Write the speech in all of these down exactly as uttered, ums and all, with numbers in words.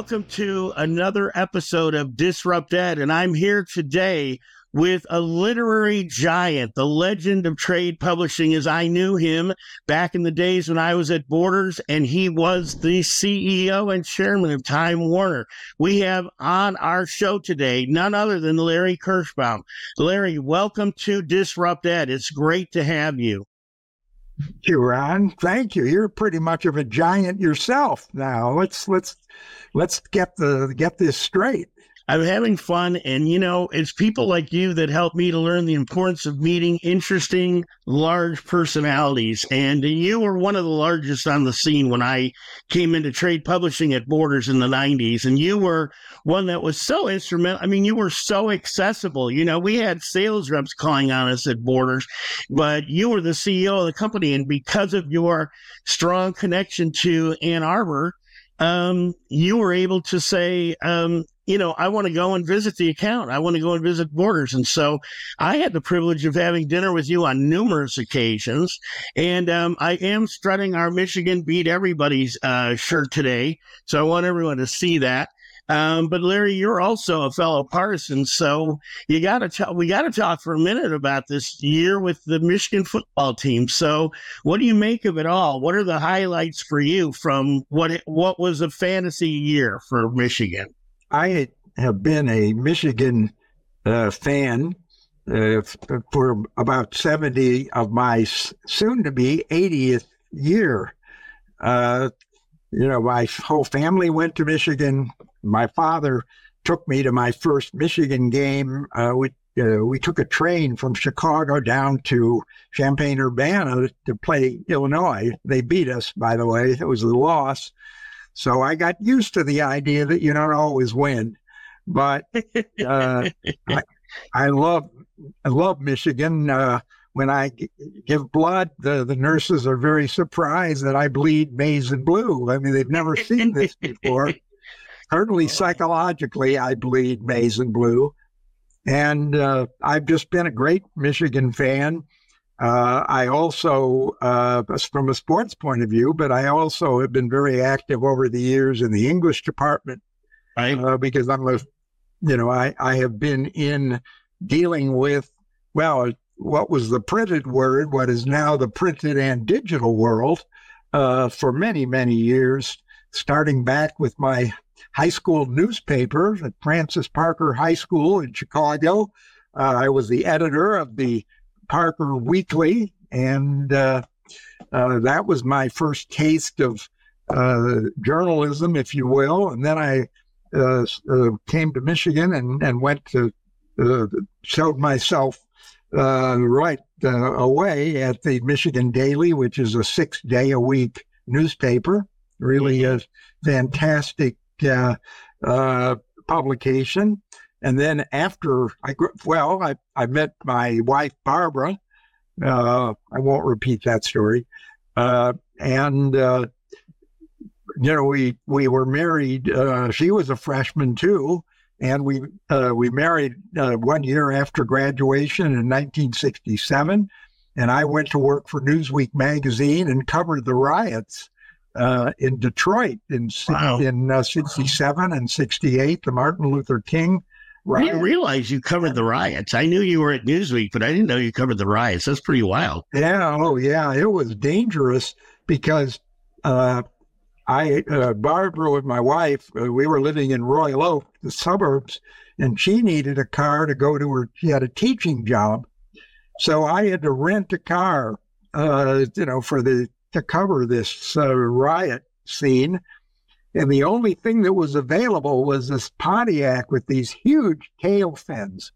Welcome to another episode of Disrupt Ed, and I'm here today with a literary giant, the legend of trade publishing as I knew him back in the days when I was at Borders, and he was the C E O and chairman of Time Warner. We have on our show today none other than Larry Kirschbaum. Larry, welcome to Disrupt Ed. It's great to have you. Thank you, Ron. Thank you. You're pretty much of a giant yourself now. Let's let's let's get the get this straight. I'm having fun, and, you know, it's people like you that help me to learn the importance of meeting interesting, large personalities, and you were one of the largest on the scene when I came into trade publishing at Borders in the nineties, and you were one that was so instrumental. I mean, you were so accessible. You know, we had sales reps calling on us at Borders, but you were the C E O of the company, and because of your strong connection to Ann Arbor, um, you were able to say, um, you know, I want to go and visit the account. I want to go and visit Borders. And so I had the privilege of having dinner with you on numerous occasions. And um, I am strutting our Michigan Beat Everybody's uh, shirt today. So I want everyone to see that. Um, but Larry, you're also a fellow partisan. So you got to tell, we got to talk for a minute about this year with the Michigan football team. So what do you make of it all? What are the highlights for you from what, it, what was a fantasy year for Michigan? I have been a Michigan uh, fan uh, f- for about seventy of my soon-to-be eightieth year. Uh, you know, my whole family went to Michigan. My father took me to my first Michigan game. Uh, we uh, we took a train from Chicago down to Champaign-Urbana to play Illinois. They beat us, by the way. It was a loss. So I got used to the idea that you don't always win, but uh, I, I love I love Michigan. Uh, when I g- give blood, the, the nurses are very surprised that I bleed maize and blue. I mean, they've never seen this before. Certainly psychologically, I bleed maize and blue. And uh, I've just been a great Michigan fan. Uh, I also, uh, from a sports point of view, but I also have been very active over the years in the English department, Right. uh, because I'm a, you know, I, I have been in dealing with, well, what was the printed word, what is now the printed and digital world, uh, for many, many years, starting back with my high school newspaper at Francis Parker High School in Chicago. Uh, I was the editor of the Parker Weekly, and uh, uh, that was my first taste of uh, journalism, if you will. And then I uh, uh, came to Michigan and, and went to, uh, showed myself uh, right uh, away at the Michigan Daily, which is a six-day-a-week newspaper, really a fantastic uh, uh, publication. And then after I, well, I, I met my wife, Barbara. Uh, I won't repeat that story. Uh, and, uh, you know, we, we were married. Uh, she was a freshman too. And we, uh, we married uh, one year after graduation in nineteen sixty-seven. And I went to work for Newsweek magazine and covered the riots uh, in Detroit in, wow. in uh, sixty-seven and sixty-eight, the Martin Luther King I didn't realize you covered the riots. I knew you were at Newsweek, but I didn't know you covered the riots. That's pretty wild. Yeah. Oh, yeah. It was dangerous because uh, I, uh, Barbara with my wife, uh, we were living in Royal Oak, the suburbs, and she needed a car to go to her. She had a teaching job. So I had to rent a car, uh, you know, for the, to cover this uh, riot scene. And the only thing that was available was this Pontiac with these huge tail fins.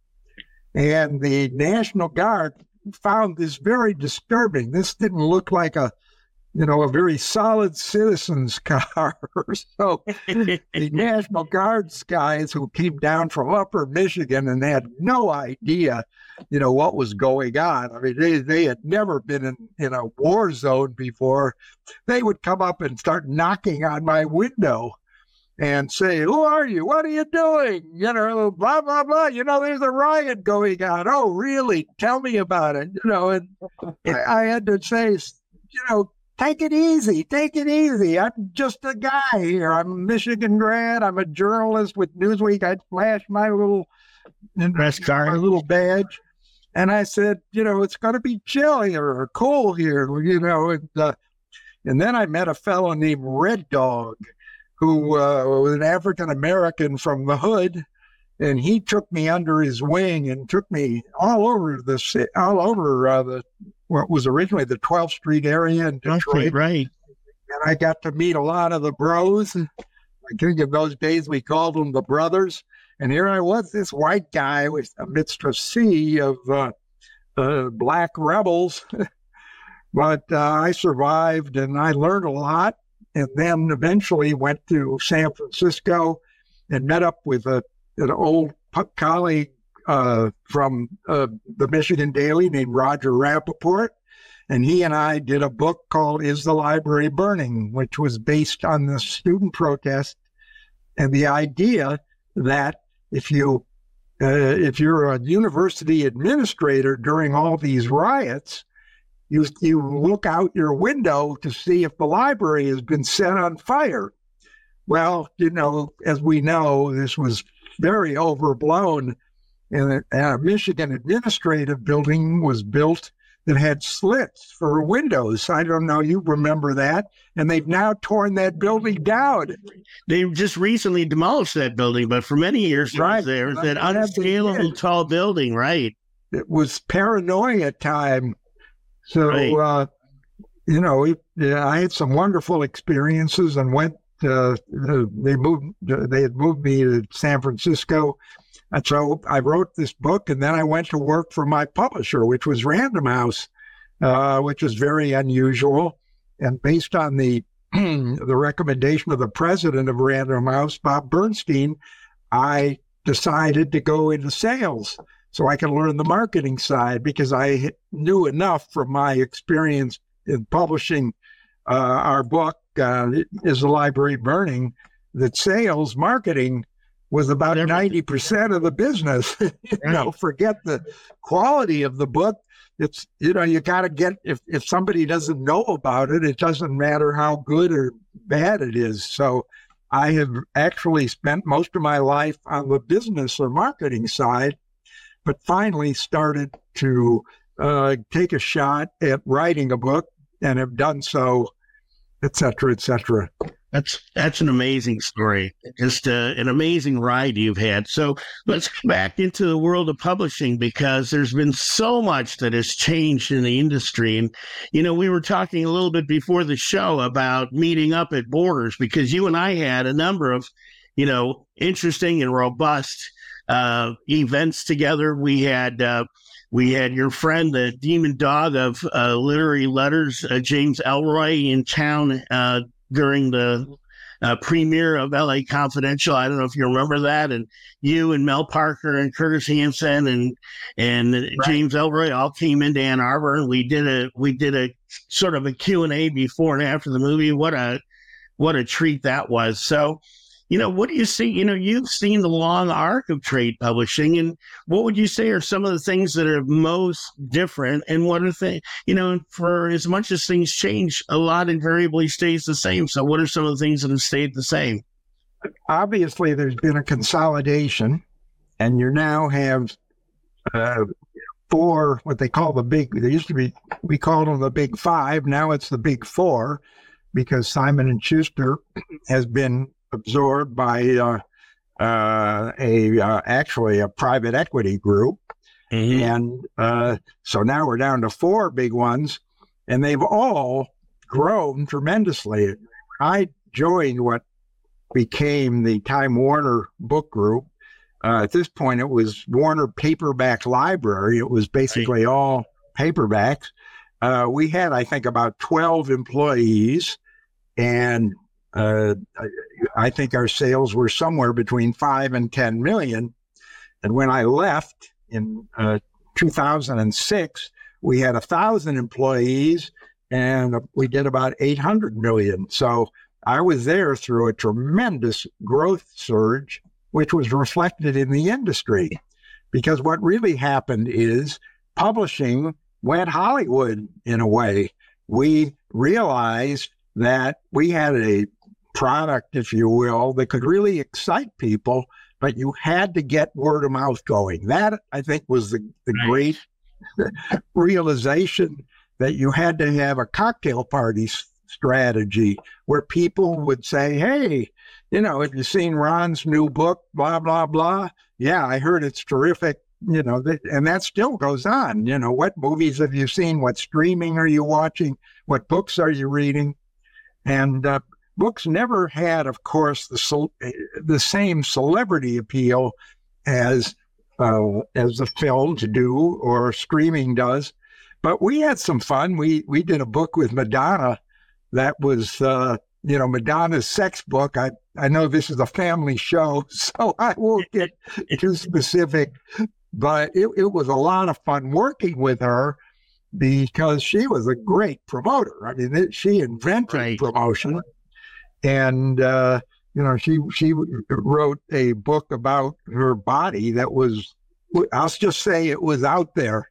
And the National Guard found this very disturbing. This didn't look like a, you know, a very solid citizen's car. So the National Guard's guys who came down from Upper Michigan and they had no idea, you know, what was going on. I mean, they, they had never been in, in a war zone before. They would come up and start knocking on my window and say, who are you? What are you doing? You know, blah, blah, blah. You know, there's a riot going on. Oh, really? Tell me about it. You know, and I, I had to say, you know, take it easy, take it easy. I'm just a guy here. I'm a Michigan grad. I'm a journalist with Newsweek. I'd flash my little press card, my little badge. And I said, you know, it's going to be chilly or cool here, you know. And, uh, and then I met a fellow named Red Dog, who uh, was an African-American from the hood. And he took me under his wing and took me all over the all over uh, the what was originally the twelfth Street area in Detroit. Okay, right. And I got to meet a lot of the bros. I think in those days we called them the brothers. And here I was, this white guy with amidst a sea of uh, uh, black rebels. But uh, I survived and I learned a lot. And then eventually went to San Francisco and met up with a an old colleague uh, from uh, the Michigan Daily named Roger Rappaport. And he and I did a book called Is the Library Burning?, which was based on the student protest and the idea that if you uh, if you're a university administrator during all these riots, you you look out your window to see if the library has been set on fire. Well, you know, as we know, this was very overblown, and a Michigan administrative building was built that had slits for windows. I don't know, you remember that, and they've now torn that building down. They just recently demolished that building, but for many years right. it was there. It was that unscalable tall building, right? It was paranoia time. So, right. uh, you know, it, uh, I had some wonderful experiences and went Uh, they moved. They had moved me to San Francisco, and so I wrote this book. And then I went to work for my publisher, which was Random House, uh, which is very unusual. And based on the the recommendation of the president of Random House, Bob Bernstein, I decided to go into sales so I could learn the marketing side, because I knew enough from my experience in publishing uh, our book. Uh, Is the Library Burning? That sales marketing was about ninety percent of the business. you right. know, forget the quality of the book. It's, you know, you got to get, if, if somebody doesn't know about it, it doesn't matter how good or bad it is. So I have actually spent most of my life on the business or marketing side, but finally started to uh, take a shot at writing a book and have done so, et cetera, et cetera. That's that's an amazing story. Just uh, an amazing ride you've had. So let's come back into the world of publishing, because there's been so much that has changed in the industry. And, you know, we were talking a little bit before the show about meeting up at Borders, because you and I had a number of, you know, interesting and robust uh, events together. We had uh, We had your friend, the demon dog of uh, literary letters, uh, James Ellroy, in town uh, during the uh, premiere of L A Confidential. I don't know if you remember that. And you and Mel Parker and Curtis Hanson and and right. James Ellroy all came into Ann Arbor, and we did a we did a sort of a Q and A before and after the movie. What a what a treat that was. So, you know, what do you see? You know, you've seen the long arc of trade publishing, and what would you say are some of the things that are most different? And what are things, you know, for as much as things change, a lot invariably stays the same. So what are some of the things that have stayed the same? Obviously, there's been a consolidation, and you now have uh, four, what they call the big, there used to be, we called them the big five. Now it's the big four, because Simon and Schuster has been absorbed by uh, uh, a uh, actually a private equity group. Mm-hmm. And uh, so now we're down to four big ones, and they've all grown tremendously. I joined what became the Time Warner Book Group. Uh, at this point, it was Warner Paperback Library. It was basically right. all paperbacks. Uh, we had, I think, about twelve employees, and Uh, I, I think our sales were somewhere between five and ten million. And when I left in uh, two thousand six, we had a thousand employees, and we did about eight hundred million. So I was there through a tremendous growth surge, which was reflected in the industry. Because what really happened is publishing went Hollywood in a way. we realized that we had a product, if you will, that could really excite people, but you had to get word of mouth going. That, I think, was the, the Right. great realization, that you had to have a cocktail party s- strategy where people would say, hey, you know, have you seen Ron's new book, blah, blah, blah? Yeah, I heard it's terrific. You know, that, and that still goes on. You know, what movies have you seen? What streaming are you watching? What books are you reading? And uh, books never had, of course, the ce- the same celebrity appeal as uh, as the films do or streaming does. But we had some fun. We we did a book with Madonna that was, uh, you know, Madonna's sex book. I, I know this is a family show, so I won't get too specific, but it, it was a lot of fun working with her because she was a great promoter. I mean, it, she invented Right. promotion, and uh, you know, she she wrote a book about her body that was, I'll just say, it was out there.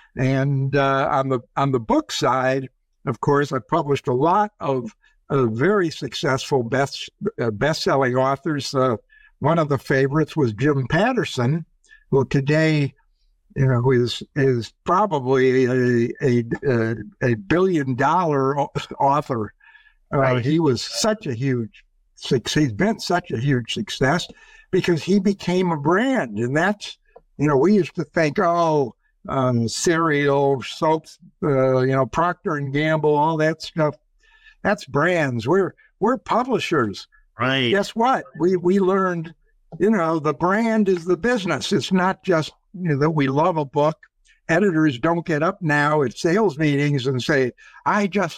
And uh, on the on the book side, of course, I published a lot of uh, very successful best uh, best-selling authors. Uh, one of the favorites was Jim Patterson, who today, you know, is is probably a a, a, a billion-dollar author. Uh, Right. he was such a huge success. He's been such a huge success because he became a brand, and that's, you know, we used to think, oh, um, cereal, soaps, uh, you know, Procter and Gamble, all that stuff. That's brands. We're we're publishers. Right. Guess what? We we learned, you know, the brand is the business. It's not just, you know, that we love a book. Editors don't get up now at sales meetings and say, I just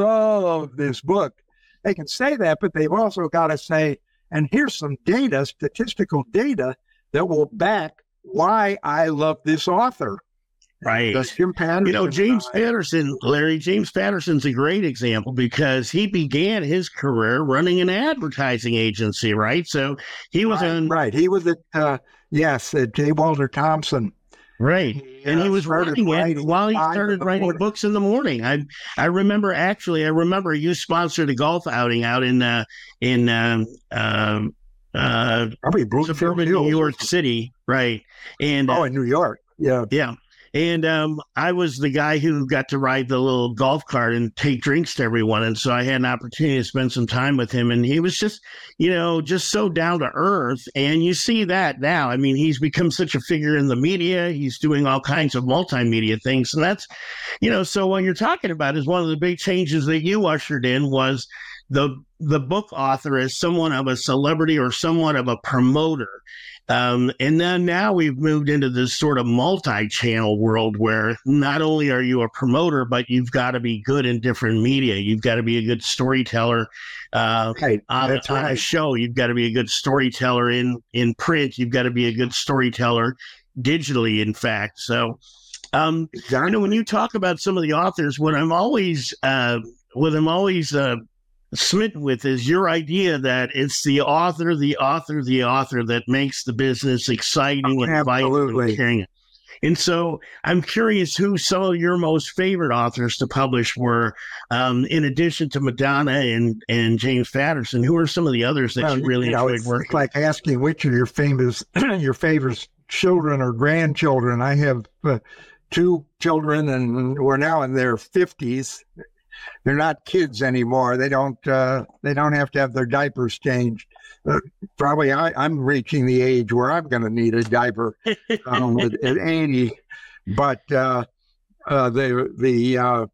love this book. They can say that, but they've also got to say, and here's some data, statistical data that will back why I love this author. Right. Does Jim Patterson, You know, James uh, Patterson, Larry, James Patterson's a great example because he began his career running an advertising agency, right? So he was right, on, right. He was at, uh, yes, at J. Walter Thompson. right. And he uh, was started running it writing while he five in started the writing morning. books in the morning. I I remember actually, I remember you sponsored a golf outing out in uh, in um, um, uh, Probably Bloomfield suburban New Hills. York City, right? And uh, Oh, in New York. Yeah. yeah. And um, I was the guy who got to ride the little golf cart and take drinks to everyone. And so I had an opportunity to spend some time with him. And he was just, you know, just so down to earth. And you see that now. I mean, he's become such a figure in the media. He's doing all kinds of multimedia things. And that's, you know, so what you're talking about is one of the big changes that you ushered in was the the book author as somewhat of a celebrity or somewhat of a promoter. Um, and then now we've moved into this sort of multi-channel world where not only are you a promoter, but you've got to be good in different media. You've got to be a good storyteller uh, Right. on, That's on a right. show. You've got to be a good storyteller in, in print. You've got to be a good storyteller digitally, in fact. So, um, Exactly. you know, when you talk about some of the authors, what I'm always, uh, what I'm always uh, smitten with is your idea that it's the author, the author, the author that makes the business exciting and vital Absolutely. and caring. And so I'm curious who some of your most favorite authors to publish were, um, in addition to Madonna and, and James Patterson. Who are some of the others that Well, you really you know, enjoyed it's, working it's like asking which of your famous, your favorite children or grandchildren. I have uh, two children, and we're now in their fifties. They're not kids anymore. They don't. Uh, they don't have to have their diapers changed. Uh, probably, I, I'm reaching the age where I'm going to need a diaper um, at, at eighty. But uh, uh, the the uh,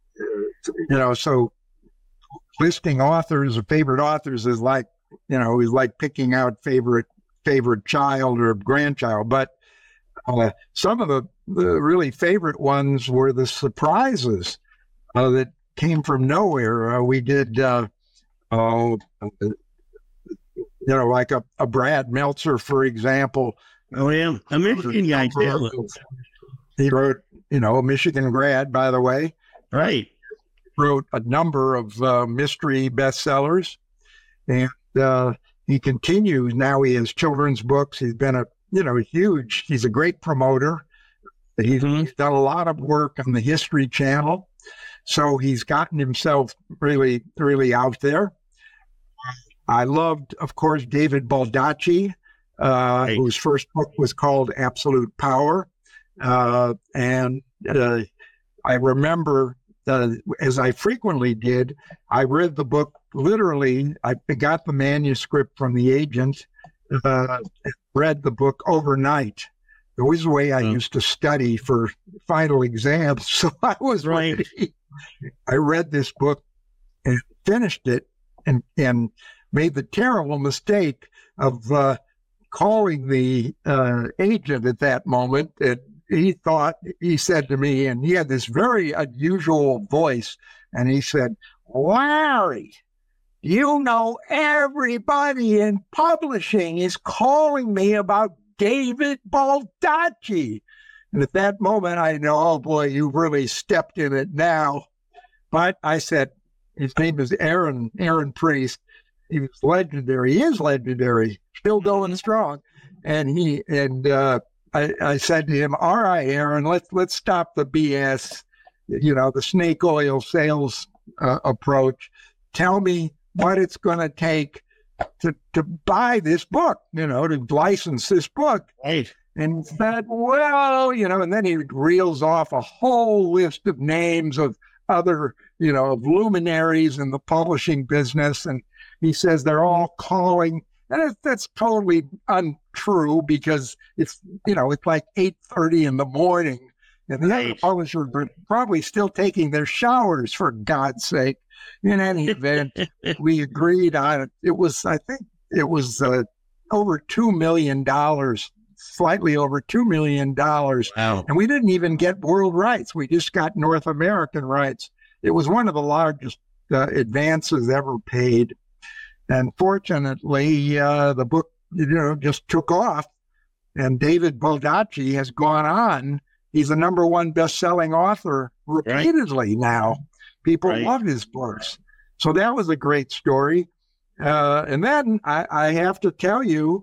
you know, so listing authors or favorite authors is like, you know, is like picking out favorite favorite child or grandchild. But uh, some of the, the really favorite ones were the surprises uh, that came from nowhere. Uh, we did, uh, uh, you know, like a, a Brad Meltzer, for example. Oh, yeah. A Michigan guy, too. He wrote, you know, a Michigan grad, by the way. Right. Wrote a number of uh, mystery bestsellers. And uh, he continues. Now he has children's books. He's been a, you know, huge, he's a great promoter. He's, Mhm. he's done a lot of work on the History Channel. So he's gotten himself really, really out there. I loved, of course, David Baldacci, uh, right. whose first book was called Absolute Power. Uh, and uh, I remember, uh, as I frequently did, I read the book literally. I got the manuscript from the agent, uh, read the book overnight. It was the way I mm. used to study for final exams. So I was right. ready. I read this book and finished it and, and made the terrible mistake of uh, calling the uh, agent at that moment. And he thought, he said to me, and he had this very unusual voice, and he said, "Larry, you know, everybody in publishing is calling me about David Baldacci." And at that moment, I know, oh boy, you really stepped in it now. But I said, his name is Aaron, Aaron Priest. He was legendary. He is legendary, still going strong. And he and uh, I, I said to him, "All right, Aaron, let's let's stop the B S, you know, the snake oil sales uh, approach. Tell me what it's going to take to to buy this book, you know, to license this book." Right. And he said, "Well, you know," and then he reels off a whole list of names of other, you know, of luminaries in the publishing business. And he says they're all calling. And that's totally untrue because it's, you know, it's like eight thirty in the morning. And the other publishers are probably still taking their showers, for God's sake. In any event, we agreed on it. It was, I think, it was uh, over two million dollars, slightly over two million dollars. Wow. And we didn't even get world rights. We just got North American rights. It was one of the largest uh, advances ever paid. And fortunately, uh, the book, you know, just took off. And David Baldacci has gone on. He's the number one best-selling author repeatedly right. now. People right. love his books. So that was a great story. Uh, and then I, I have to tell you,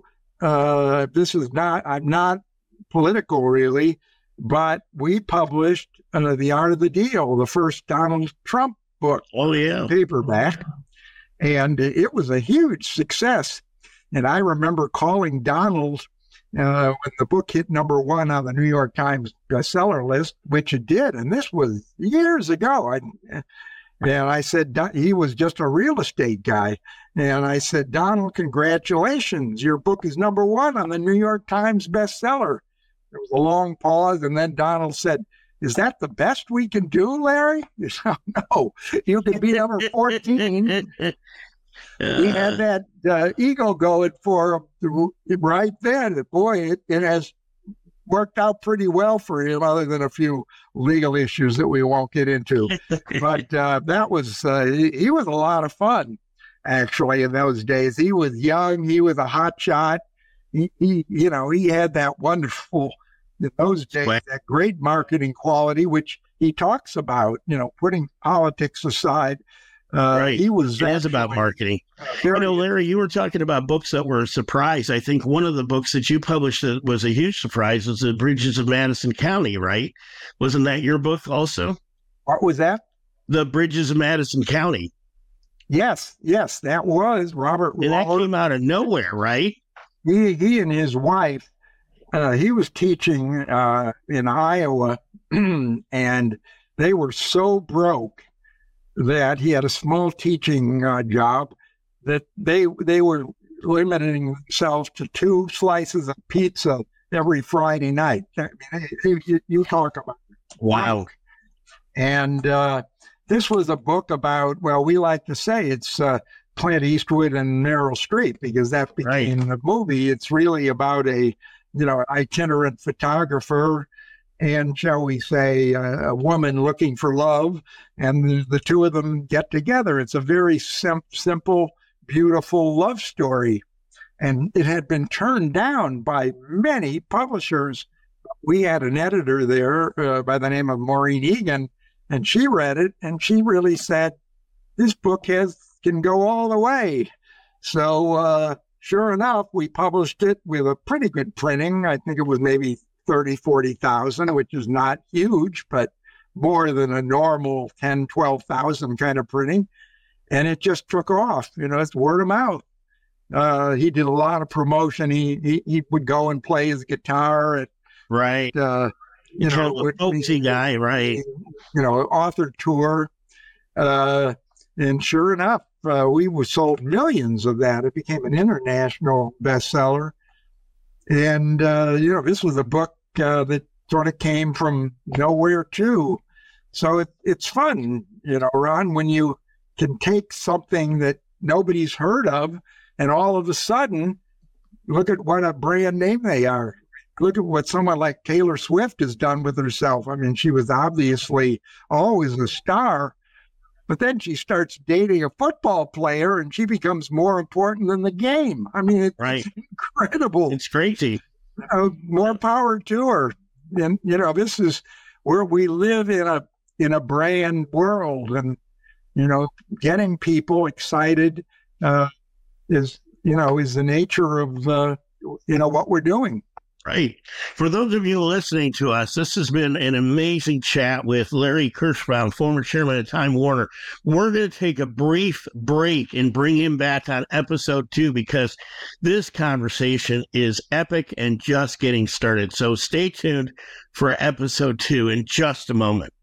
uh, this is not, I'm not political really, but we published uh, The Art of the Deal, the first Donald Trump book. Oh, yeah. Paperback. And it was a huge success. And I remember calling Donald uh, when the book hit number one on the New York Times bestseller list, which it did. And this was years ago. I, and I said, he was just a real estate guy. And I said, "Donald, congratulations. Your book is number one on the New York Times bestseller." There was a long pause. And then Donald said, "Is that the best we can do, Larry?" Said, "No, you can be number fourteen. Uh, we had that uh, ego going for him right then. Boy, it, it has worked out pretty well for him, other than a few legal issues that we won't get into. But uh, that was, uh, he, he was a lot of fun, actually, in those days. He was young. He was a hot shot. He, he you know, he had that wonderful, in those days, that great marketing quality, which he talks about, you know, putting politics aside. Uh, right. He was That's about marketing. You know, Larry, you were talking about books that were a surprise. I think one of the books that you published that was a huge surprise was The Bridges of Madison County, right? Wasn't that your book also? What was that? The Bridges of Madison County. Yes, yes, that was Robert And Waller. that came out of nowhere, right? He, he and his wife, uh, he was teaching uh, in Iowa, and they were so broke that he had a small teaching uh, job that they they were limiting themselves to two slices of pizza every Friday night. I mean, you, you talk about it. Wow. And uh, this was a book about, well, we like to say it's uh, Clint Eastwood and Meryl Streep, because that became right. the movie. It's really about a, you know, itinerant photographer and, shall we say, a, a woman looking for love, and the, the two of them get together. It's a very sim- simple, beautiful love story, and it had been turned down by many publishers. We had an editor there uh, by the name of Maureen Egan, and she read it, and she really said, "This book has can go all the way." So, uh, sure enough, we published it with a pretty good printing. I think it was maybe thirty, forty thousand, which is not huge, but more than a normal ten, twelve thousand kind of printing. And it just took off. You know, it's word of mouth. Uh, he did a lot of promotion. He, he he would go and play his guitar at, right. Uh, you kind know, of a folksy guy, right? You know, author tour. Uh, and sure enough, uh, we were sold millions of that. It became an international bestseller. And, uh, you know, this was a book uh, that sort of came from nowhere too. So it, it's fun, you know, Ron, when you can take something that nobody's heard of and all of a sudden, look at what a brand name they are. Look at what someone like Taylor Swift has done with herself. I mean, she was obviously always a star, but then she starts dating a football player and she becomes more important than the game. I mean, it's right. incredible. It's crazy. Uh, more power to her. And, you know, this is where we live in a, in a brand world, and, you know, getting people excited uh, is, you know, is the nature of, uh, you know, what we're doing. Right. For those of you listening to us, this has been an amazing chat with Larry Kirschbaum, former chairman of Time Warner. We're going to take a brief break and bring him back on episode two because this conversation is epic and just getting started. So stay tuned for episode two in just a moment.